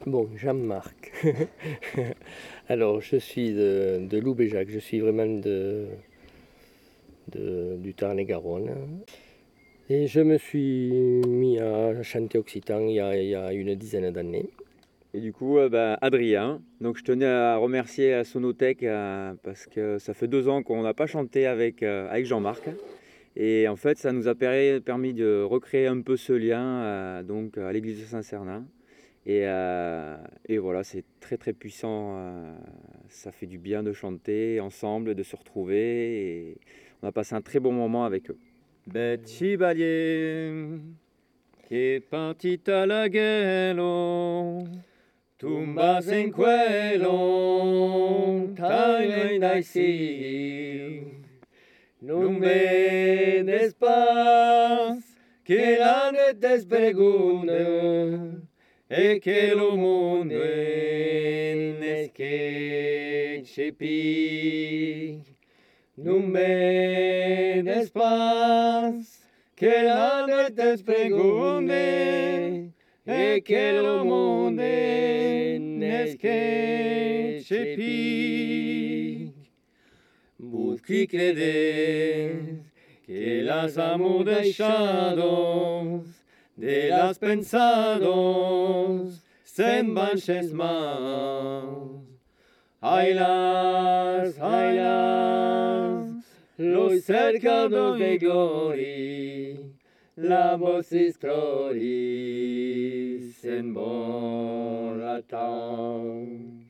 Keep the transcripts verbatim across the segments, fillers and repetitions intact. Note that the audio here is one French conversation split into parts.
Bon, Jean-Marc. Alors, je suis de, de Loubéjac, je suis vraiment de, de- du Tarn-et-Garonne. Et je me suis mis à chanter occitan il y a, il y a une dizaine d'années. Et du coup, euh, bah, Adrien, donc je tenais à remercier la Sonothèque euh, parce que ça fait deux ans qu'on n'a pas chanté avec, euh, avec Jean-Marc. Et en fait, ça nous a permis, permis de recréer un peu ce lien euh, donc, à l'église de Saint-Cernin. Et, euh, et voilà, c'est très très puissant. euh, ça fait du bien de chanter ensemble, de se retrouver. Et on a passé un très bon moment avec eux. Betty Balier, che è partita la gelo. Tumbas en quello, time I see. Non me despas, que la neta es pregunta, e que lo mundo en es que chepi. Non me despas, que la neta es pregunta, e que lo mundo es que chepi. Busqui credes que las amo deixados, de las pensados, sem banches maus. Ailas, ailas, los cercados de gloria, la voz es gloris en moratón.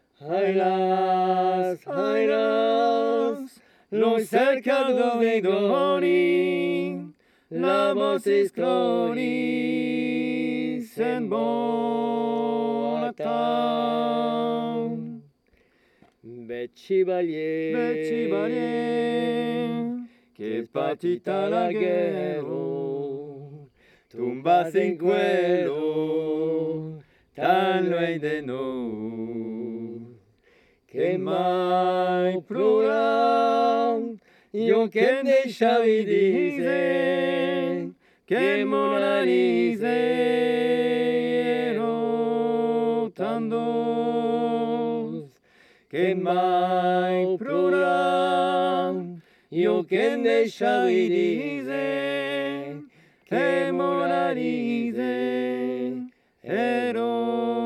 Ailas, ailas, los cercados de gloria, la voz es gloris en moratón. Betty Balier, Betty Balier, che partita la guerra, tumbas en quello, tan loin de nous, que mai pluram, io che deixavi dizer, que Mona Lisa ero tan dos, que mai pluram, io che deixavi dizer, que Mona Lisa ero